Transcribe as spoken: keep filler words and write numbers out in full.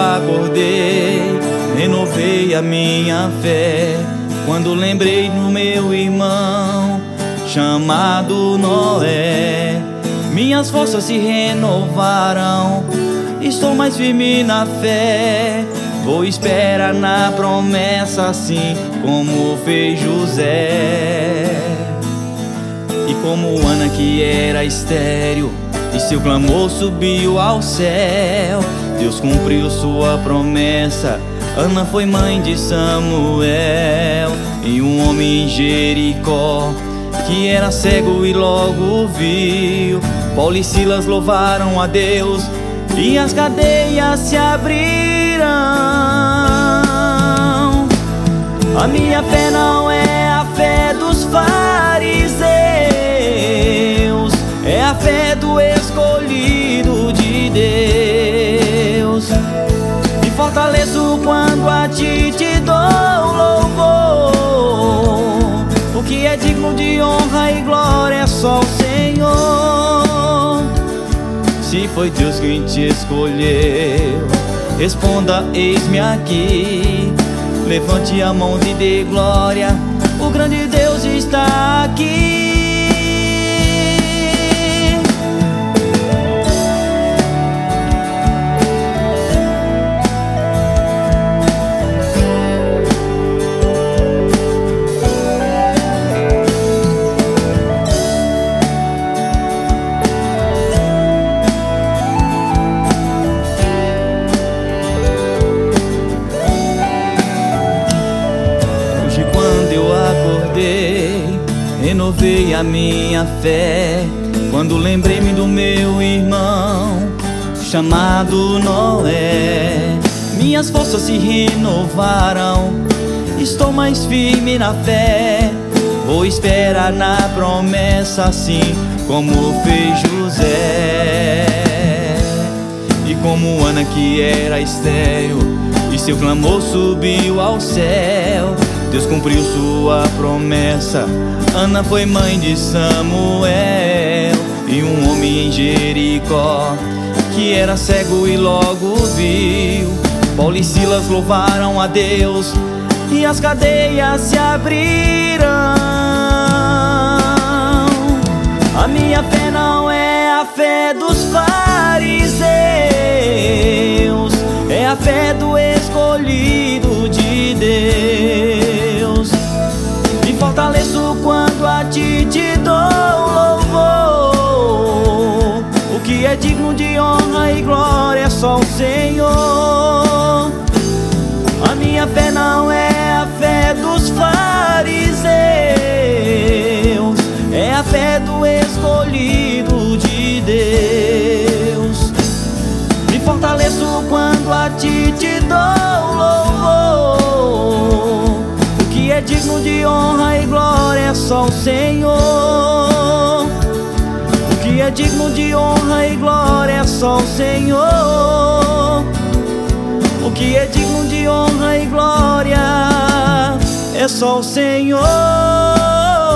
acordei, renovei a minha fé quando lembrei do meu irmão chamado Noé. Minhas forças se renovaram, estou mais firme na fé. Vou esperar na promessa, assim como fez José. E como Ana, que era estéril, e seu clamor subiu ao céu, Deus cumpriu sua promessa. Ana foi mãe de Samuel. E um homem em Jericó, que era cego e logo viu, Paulo e Silas louvaram a Deus e as cadeias se abriram. A minha fé não é a fé dos fariseus, é a fé do escolhido de Deus. Me fortaleço quando a ti te dou louvor. O que é digno de honra e glória é só o Senhor. Se foi Deus quem te escolheu, responda: eis-me aqui. Levante a mão e dê glória, o grande Deus está aqui. Renovei a minha fé quando lembrei-me do meu irmão chamado Noé. Minhas forças se renovaram, estou mais firme na fé. Vou esperar na promessa, assim como fez José. E como Ana, que era estéril, e seu clamor subiu ao céu, Deus cumpriu sua promessa. Ana foi mãe de Samuel. E um homem em Jericó, que era cego e logo viu, Paulo e Silas louvaram a Deus e as cadeias se abriram. A minha fé não é a fé dos fariseus, é a fé do escolhido de Deus. Me fortaleço quando a ti te dou louvor. O que é digno de honra e glória é só o Senhor. A minha fé não é a fé dos fariseus, é a fé do escolhido de Deus. Me fortaleço quando a ti te dou louvor. O que é digno de honra e glória é só o Senhor. O que é digno de honra e glória é só o Senhor. O que é digno de honra e glória é só o Senhor.